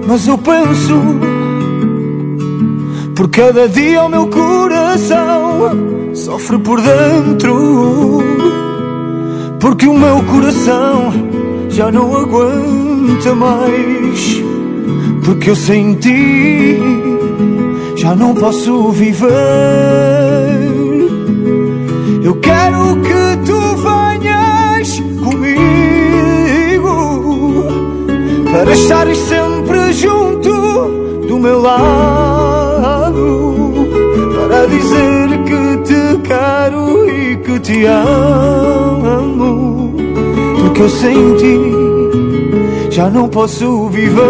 Mas eu penso, por cada dia o meu coração sofre por dentro, porque o meu coração já não aguenta mais, porque eu sem ti já não posso viver. Eu quero que tu venhas comigo para estares sempre junto do meu lado, para dizer que te quero e que te amo, porque eu sem ti já não posso viver.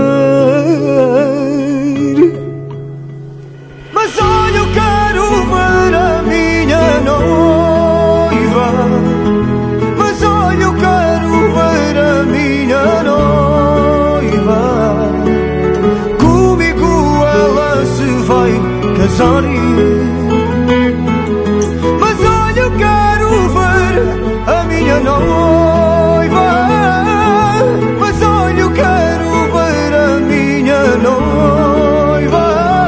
Mas olha, eu quero ver a minha noiva. Mas olha, eu quero ver a minha noiva. Comigo ela se vai casar. Mas olha, eu quero ver a minha noiva. Mas olha, eu quero ver a minha noiva.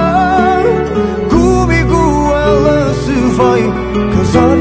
Comigo ela se vai casar.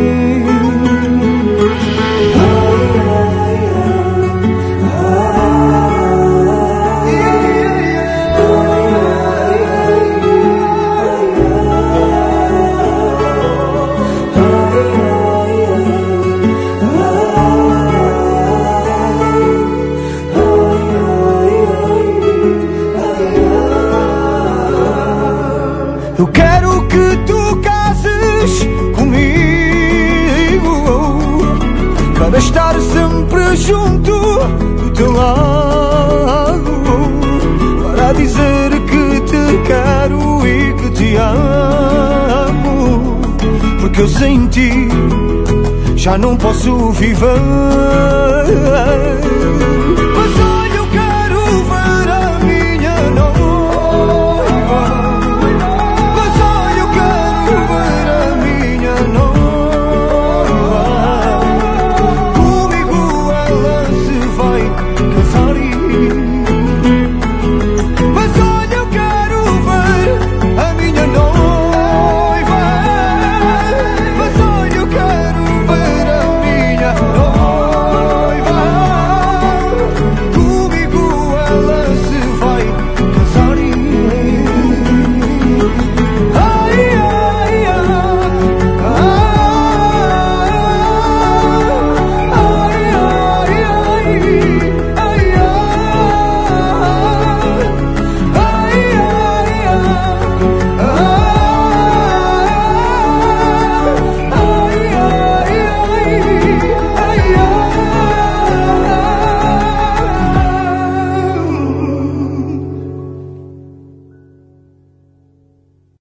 Eu quero que tu cases comigo para estar sempre junto do teu lado, para dizer que te quero e que te amo, porque eu sem ti já não posso viver.